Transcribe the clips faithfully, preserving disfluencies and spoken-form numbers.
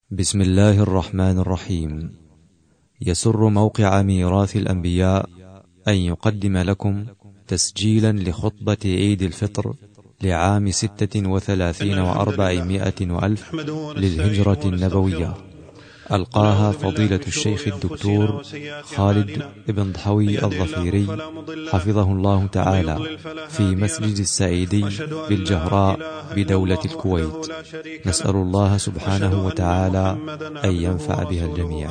بسم الله الرحمن الرحيم. يسر موقع ميراث الأنبياء أن يقدم لكم تسجيلا لخطبة عيد الفطر لعام ستة وثلاثين وأربعمائة وألف للهجرة النبوية، ألقاها فضيلة الشيخ الدكتور خالد بن ضحوي الظفيري حفظه الله تعالى في مسجد السعيدي بالجهراء بدولة الكويت. نسأل الله سبحانه وتعالى أن ينفع بها الجميع.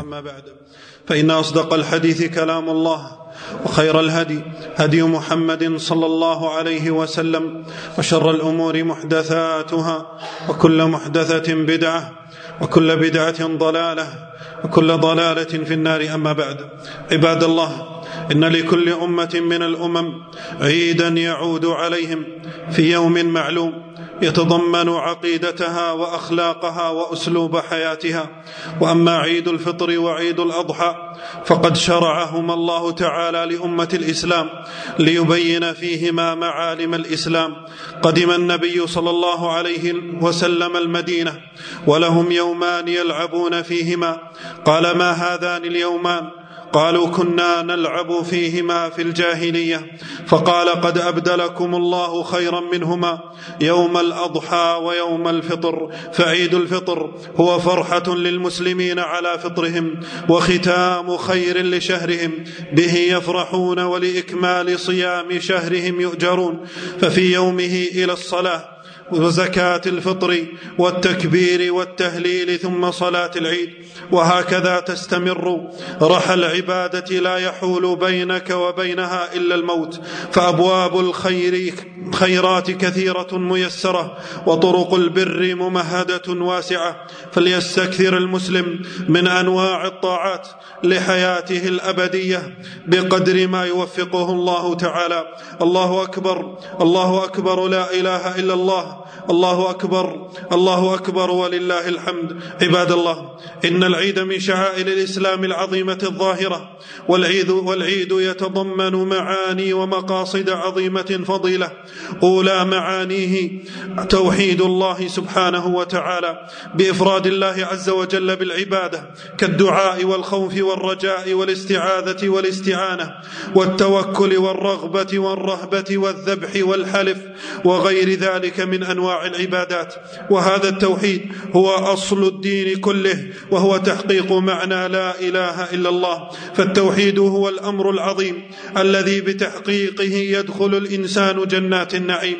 فإن أصدق الحديث كلام الله، وخير الهدي هدي محمد صلى الله عليه وسلم، وشر الأمور محدثاتها، وكل محدثة بدعة، وكل بدعة ضلالة، وكل ضلالة في النار. أما بعد، عباد الله، إن لكل أمة من الأمم عيدا يعود عليهم في يوم معلوم يتضمن عقيدتها وأخلاقها وأسلوب حياتها. وأما عيد الفطر وعيد الأضحى فقد شرعهما الله تعالى لأمة الإسلام ليبين فيهما معالم الإسلام. قدم النبي صلى الله عليه وسلم المدينة ولهم يومان يلعبون فيهما، قال: ما هذان اليومان؟ قالوا: كنا نلعب فيهما في الجاهلية. فقال: قد أبدلكم الله خيرا منهما، يوم الأضحى ويوم الفطر. فعيد الفطر هو فرحة للمسلمين على فطرهم، وختام خير لشهرهم، به يفرحون ولإكمال صيام شهرهم يؤجرون. ففي يومه إلى الصلاة وزكاة الفطر والتكبير والتهليل ثم صلاة العيد، وهكذا تستمر رحى العبادة لا يحول بينك وبينها إلا الموت. فأبواب الخير خيرات كثيرة ميسرة، وطرق البر ممهدة واسعة، فليستكثر المسلم من أنواع الطاعات لحياته الأبدية بقدر ما يوفقه الله تعالى. الله أكبر، الله أكبر، لا إله إلا الله، الله أكبر، الله أكبر، ولله الحمد. عباد الله، إن العيد من شعائر الإسلام العظيمة الظاهرة، والعيد, والعيد يتضمن معاني ومقاصد عظيمة فضيلة. أولى معانيه توحيد الله سبحانه وتعالى بإفراد الله عز وجل بالعبادة، كالدعاء والخوف والرجاء والاستعاذة والاستعانة والتوكل والرغبة والرهبة والذبح والحلف وغير ذلك من أنواع العبادات. وهذا التوحيد هو أصل الدين كله، وهو تحقيق معنى لا إله إلا الله. فالتوحيد هو الأمر العظيم الذي بتحقيقه يدخل الإنسان جنات النعيم،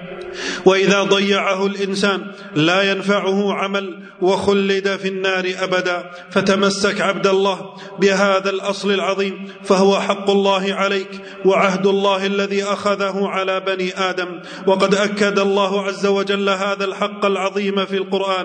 وإذا ضيعه الإنسان لا ينفعه عمل وخلد في النار أبدا. فتمسك عبد الله بهذا الأصل العظيم، فهو حق الله عليك وعهد الله الذي أخذه على بني آدم. وقد أكد الله عز وجل هذا الحق العظيم في القرآن،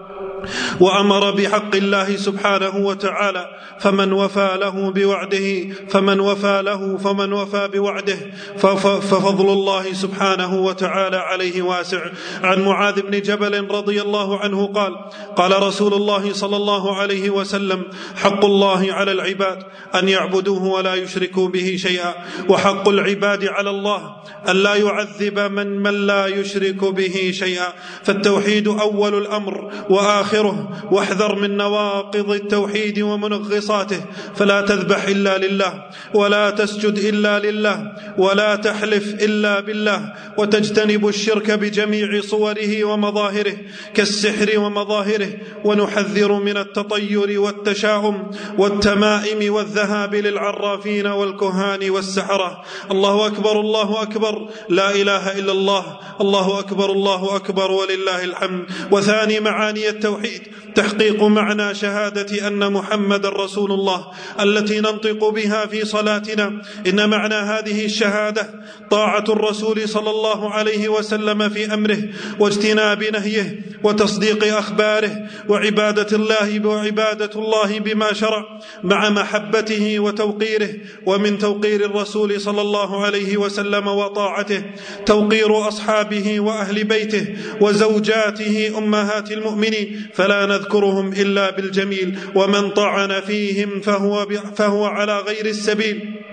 وأمر بحق الله سبحانه وتعالى، فمن وفى له بوعده فمن وفى له فمن وفى بوعده ففضل الله سبحانه وتعالى عليه واسع. عن معاذ بن جبل رضي الله عنه قال: قال رسول الله صلى الله عليه وسلم: حق الله على العباد أن يعبدوه ولا يشركوا به شيئا، وحق العباد على الله أن لا يعذب من من لا يشرك به شيئا. فالتوحيد أول الأمر وآخره، واحذر من نواقض التوحيد ومنغصاته، فلا تذبح إلا لله، ولا تسجد إلا لله، ولا تحلف إلا بالله، وتجتنب الشرك بجميع صوره ومظاهره كالسحر ومظاهره. ونحذر من التطير والتشاؤم والتمائم والذهاب للعرافين والكهان والسحرة. الله أكبر، الله أكبر، لا إله إلا الله، الله أكبر، الله أكبر، ولله الحمد. وثاني معاني التوحيد تحقيق معنى شهادة أن محمد رسول الله التي ننطق بها في صلاتنا. إن معنى هذه الشهادة طاعة الرسول صلى الله عليه وسلم في أمره واجتناب نهيه وتصديق أخباره، وعبادة الله وعبادة الله بما شرع مع محبته وتوقيره. ومن توقير الرسول صلى الله عليه وسلم وطاعته توقير أصحابه وأهل بيته وزوجاته أمهات المؤمنين، فلا نذكرهم إلا بالجميل، ومن طعن فيهم فهو, فهو على غير السبيل.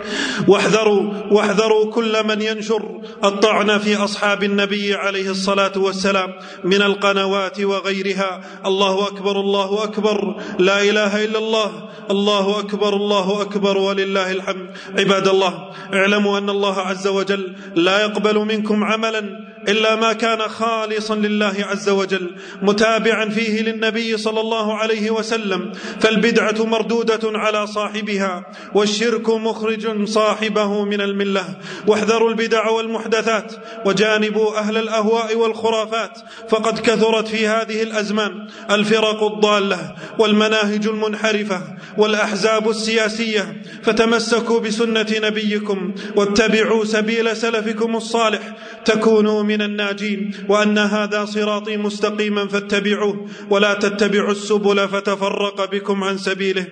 واحذروا واحذروا كل من ينشر الطعن في أصحاب النبي عليه الصلاة والسلام من القنوات وغيرها. الله أكبر الله أكبر، لا إله إلا الله، الله أكبر الله أكبر ولله الحمد. عباد الله، اعلموا أن الله عز وجل لا يقبل منكم عملا إلا ما كان خالصا لله عز وجل متابعا فيه للنبي صلى الله عليه وسلم، فالبدعة مردودة على صاحبها والشرك مخرج صاحبه من الملة. واحذروا البدع والمحدثات وجانبوا أهل الأهواء والخرافات، فقد كثرت في هذه الأزمان الفرق الضالة والمناهج المنحرفة والأحزاب السياسية، فتمسكوا بسنة نبيكم واتبعوا سبيل سلفكم الصالح تكونوا من الناجين. وأن هذا صراطي مستقيما فاتبعوه ولا تتبعوا السبل فتفرق بكم عن سبيله،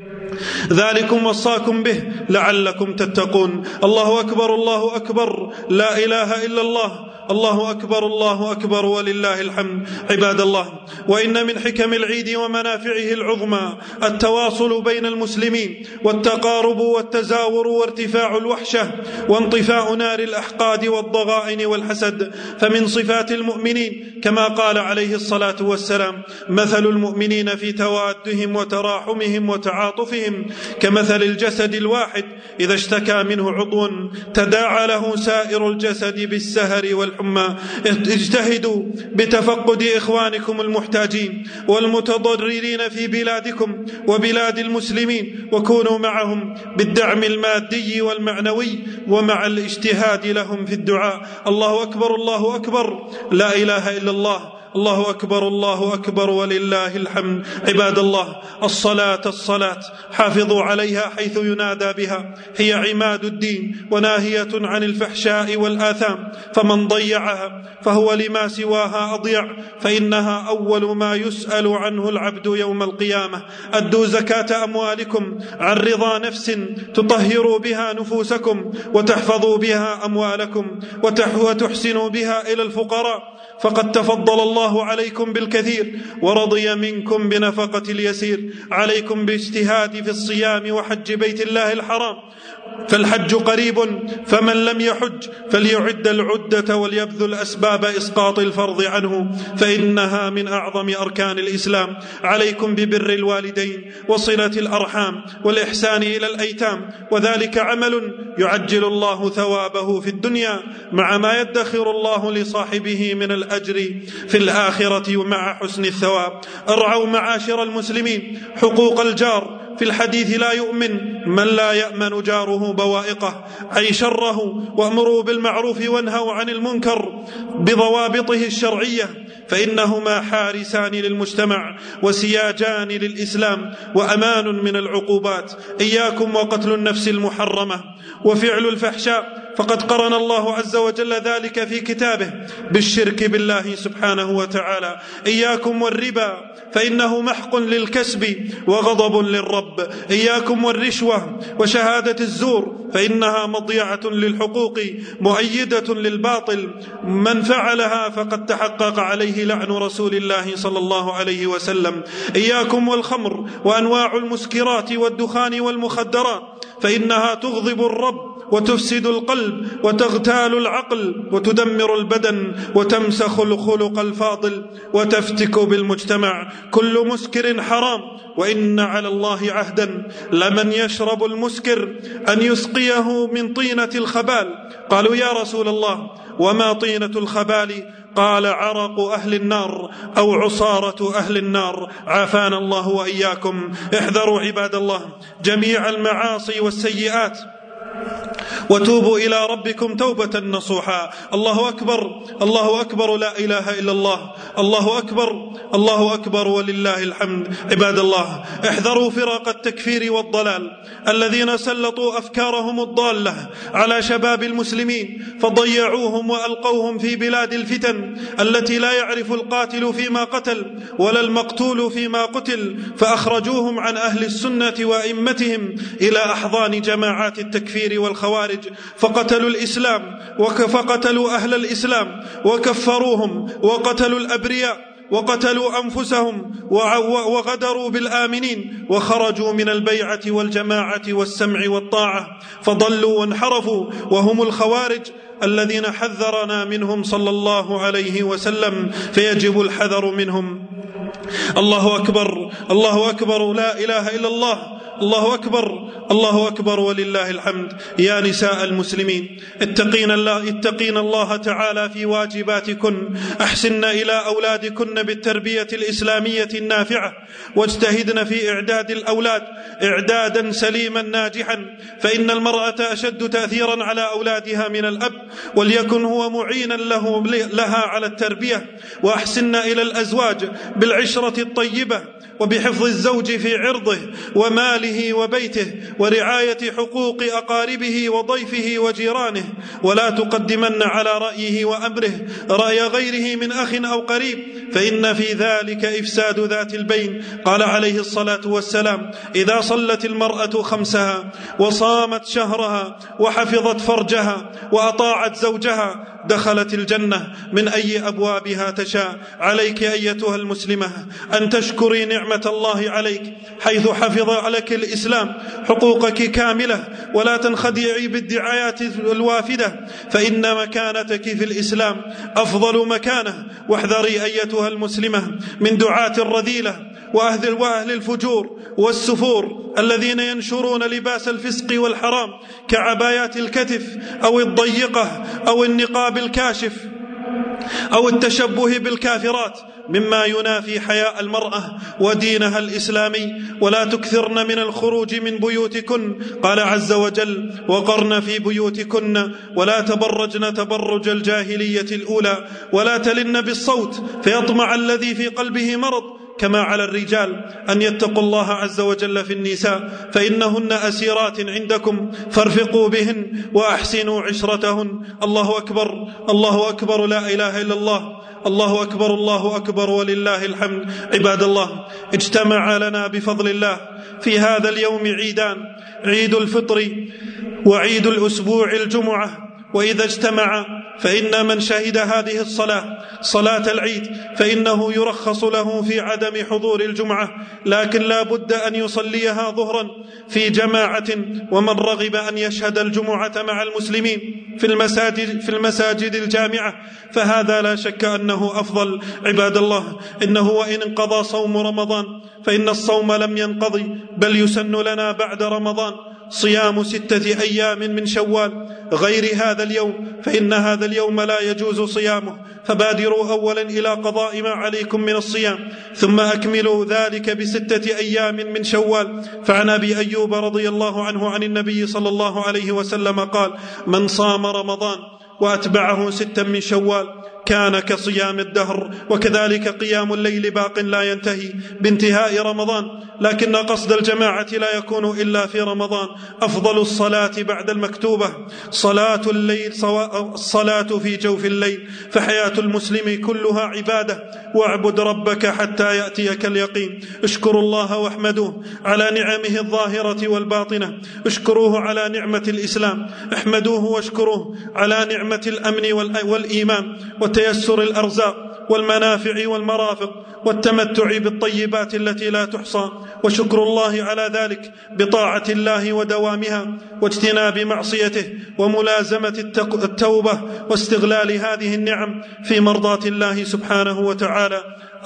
ذلكم وصاكم به لعلكم تتقون. الله أكبر الله أكبر، لا إله إلا الله، الله أكبر الله أكبر ولله الحمد. عباد الله، وإن من حكم العيد ومنافعه العظمى التواصل بين المسلمين والتقارب والتزاور وارتفاع الوحشة وانطفاء نار الأحقاد والضغائن والحسد. فمن صفات المؤمنين كما قال عليه الصلاة والسلام: مثل المؤمنين في توادهم وتراحمهم وتعاطفهم كمثل الجسد الواحد إذا اشتكى منه عضو تداعى له سائر الجسد بالسهر والحمى. اجتهدوا بتفقد إخوانكم المحتاجين والمتضررين في بلادكم وبلاد المسلمين، وكونوا معهم بالدعم المادي والمعنوي ومع الاجتهاد لهم في الدعاء. الله أكبر الله أكبر، لا إله إلا الله، الله أكبر الله أكبر ولله الحمد. عباد الله، الصلاة الصلاة حافظوا عليها حيث ينادى بها، هي عماد الدين وناهية عن الفحشاء والآثام، فمن ضيعها فهو لما سواها أضيع، فإنها أول ما يسأل عنه العبد يوم القيامة. أدوا زكاة أموالكم عن رضا نفس تطهروا بها نفوسكم وتحفظوا بها أموالكم وتحسنوا بها إلى الفقراء، فقد تفضل الله عليكم بالكثير ورضي منكم بنفقة اليسير. عليكم باجتهاد في الصيام وحج بيت الله الحرام، فالحج قريب، فمن لم يحج فليعد العدة وليبذل أسباب إسقاط الفرض عنه، فإنها من أعظم أركان الإسلام. عليكم ببر الوالدين وصلة الأرحام والإحسان إلى الأيتام، وذلك عمل يعجل الله ثوابه في الدنيا مع ما يدخر الله لصاحبه من الأجر في الآخرة مع حسن الثواب. ارعوا معاشر المسلمين حقوق الجار، في الحديث: لا يؤمن من لا يأمن جاره بوائقه، أي شره. وأمروا بالمعروف وانهوا عن المنكر بضوابطه الشرعية، فإنهما حارسان للمجتمع وسياجان للإسلام وأمان من العقوبات. إياكم وقتل النفس المحرمة وفعل الفحشاء، فقد قرن الله عز وجل ذلك في كتابه بالشرك بالله سبحانه وتعالى. إياكم والربا، فإنه محق للكسب وغضب للرب. إياكم والرشوة وشهادة الزور، فإنها مضيعة للحقوق مؤيدة للباطل، من فعلها فقد تحقق عليه لعن رسول الله صلى الله عليه وسلم. إياكم والخمر وأنواع المسكرات والدخان والمخدرات، فإنها تغضب الرب وتفسد القلب وتغتال العقل وتدمر البدن وتمسخ الخلق الفاضل وتفتك بالمجتمع. كل مسكر حرام، وإن على الله عهدا لمن يشرب المسكر أن يسقيه من طينة الخبال. قالوا: يا رسول الله، وما طينة الخبال؟ قال: عرق أهل النار أو عصارة أهل النار، عافانا الله وإياكم. احذروا عباد الله جميع المعاصي والسيئات وتوبوا إلى ربكم توبة نصوحا. الله أكبر الله أكبر، لا إله إلا الله، الله أكبر الله أكبر ولله الحمد. عباد الله، احذروا فرق التكفير والضلال الذين سلطوا أفكارهم الضالة على شباب المسلمين فضيعوهم وألقوهم في بلاد الفتن التي لا يعرف القاتل فيما قتل ولا المقتول فيما قتل، فأخرجوهم عن أهل السنة وأئمتهم إلى أحضان جماعات التكفير والخوارج، فقتلوا الإسلام وقتلوا أهل الإسلام وكفروهم وقتلوا الأبرياء وقتلوا أنفسهم وغدروا بالآمنين وخرجوا من البيعة والجماعة والسمع والطاعة فضلوا وانحرفوا، وهم الخوارج الذين حذرنا منهم صلى الله عليه وسلم، فيجب الحذر منهم. الله أكبر، الله أكبر، لا إله إلا الله، الله أكبر، الله أكبر ولله الحمد. يا نساء المسلمين، اتقين الله, اتقين الله تعالى في واجباتكن، أحسن إلى أولادكن بالتربية الإسلامية النافعة، واجتهدن في إعداد الأولاد إعدادا سليما ناجحا، فإن المرأة أشد تأثيرا على أولادها من الأب، وليكن هو معينا له لها على التربية. وأحسن إلى الأزواج بالعشرة الطيبة وبحفظ الزوج في عرضه وماله وبيته ورعاية حقوق أقاربه وضيفه وجيرانه، ولا تقدمن على رأيه وأمره رأي غيره من أخ أو قريب، فإن في ذلك إفساد ذات البين. قال عليه الصلاة والسلام: إذا صلت المرأة خمسها وصامت شهرها وحفظت فرجها وأطاعت زوجها دخلت الجنة من أي أبوابها تشاء. عليك أيتها المسلمة أن تشكري نعمة الله عليك حيث حفظ عليك الإسلام حقوقك كاملة، ولا تنخدعي بالدعايات الوافدة، فإن مكانتك في الإسلام أفضل مكانة. واحذري أيتها المسلمة من دعاة الرذيلة وأهل, وأهل الفجور والسفور الذين ينشرون لباس الفسق والحرام كعبايات الكتف أو الضيقة أو النقاب الكاشف أو التشبه بالكافرات، مما ينافي حياء المرأة ودينها الإسلامي. ولا تكثرن من الخروج من بيوتكن، قال عز وجل: وقرن في بيوتكن ولا تبرجن تبرج الجاهلية الأولى ولا تلن بالصوت فيطمع الذي في قلبه مرض. كما على الرجال أن يتقوا الله عز وجل في النساء، فإنهن أسيرات عندكم، فارفقوا بهن وأحسنوا عشرتهن. الله أكبر، الله أكبر، لا إله إلا الله، الله أكبر، الله أكبر ولله الحمد. عباد الله، اجتمع لنا بفضل الله في هذا اليوم عيدان: عيد الفطر وعيد الأسبوع الجمعة. وإذا اجتمع فإن من شهد هذه الصلاة صلاة العيد فإنه يرخص له في عدم حضور الجمعة، لكن لا بد أن يصليها ظهرا في جماعة. ومن رغب أن يشهد الجمعة مع المسلمين في المساجد, في المساجد الجامعة فهذا لا شك أنه أفضل. عباد الله، إنه وإن انقضى صوم رمضان فإن الصوم لم ينقضي، بل يسن لنا بعد رمضان صيام ستة أيام من شوال غير هذا اليوم، فإن هذا اليوم لا يجوز صيامه، فبادروا أولا إلى قضاء ما عليكم من الصيام، ثم أكملوا ذلك بستة أيام من شوال. فعن أبي أيوب رضي الله عنه عن النبي صلى الله عليه وسلم قال: من صام رمضان وأتبعه ستا من شوال كان كصيام الدهر. وكذلك قيام الليل باق لا ينتهي بانتهاء رمضان، لكن قصد الجماعة لا يكون إلا في رمضان. أفضل الصلاة بعد المكتوبة صلاة الليل، الصلاة في جوف الليل، فحياة المسلم كلها عبادة. واعبد ربك حتى يأتيك اليقين. اشكروا الله واحمدوه على نعمه الظاهرة والباطنة، اشكروه على نعمة الإسلام، احمدوه واشكروه على نعمة الأمن والإيمان وتيسر الأرزاق والمنافع والمرافق والتمتع بالطيبات التي لا تحصى. وشكر الله على ذلك بطاعة الله ودوامها واجتناب معصيته وملازمة التوبة واستغلال هذه النعم في مرضاة الله سبحانه وتعالى.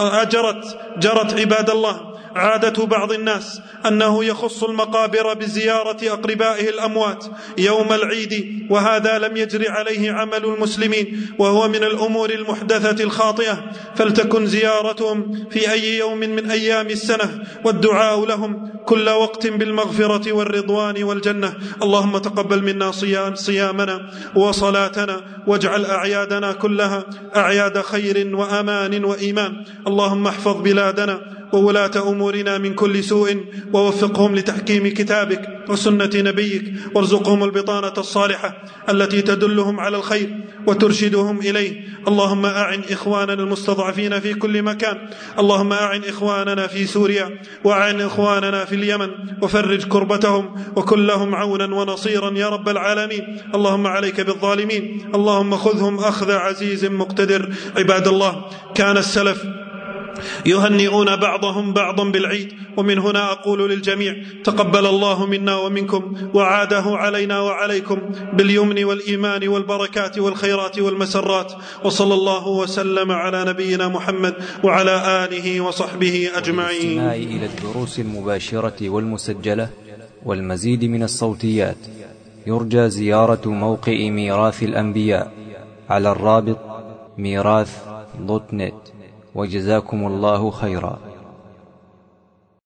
أجرت جرت عباد الله عادة بعض الناس أنه يخص المقابر بزيارة أقربائه الأموات يوم العيد، وهذا لم يجري عليه عمل المسلمين، وهو من الأمور المحدثة الخاطئة. فلتكن زيارتهم في أي يوم من أيام السنة، والدعاء لهم كل وقت بالمغفرة والرضوان والجنة. اللهم تقبل منا صيامنا وصلاتنا، واجعل أعيادنا كلها أعياد خير وأمان وإيمان. اللهم احفظ بلادنا وولاة أمورنا من كل سوء، ووفقهم لتحكيم كتابك وسنة نبيك، وارزقهم البطانة الصالحة التي تدلهم على الخير وترشدهم إليه. اللهم أعن إخواننا المستضعفين في كل مكان، اللهم أعن إخواننا في سوريا، وأعن إخواننا في اليمن، وفرج كربتهم وكن لهم عونا ونصيرا يا رب العالمين. اللهم عليك بالظالمين، اللهم خذهم أخذ عزيز مقتدر. عباد الله، كان السلف يهنئون بعضهم بعضا بالعيد. ومن هنا أقول للجميع: تقبل الله منا ومنكم، وعاده علينا وعليكم باليمن والإيمان والبركات والخيرات والمسرات. وصلى الله وسلم على نبينا محمد وعلى آله وصحبه أجمعين. والاستماع إلى الدروس المباشرة والمسجلة والمزيد من الصوتيات يرجى زيارة موقع ميراث الأنبياء على الرابط ميراث دوت نت. وجزاكم الله خيرا.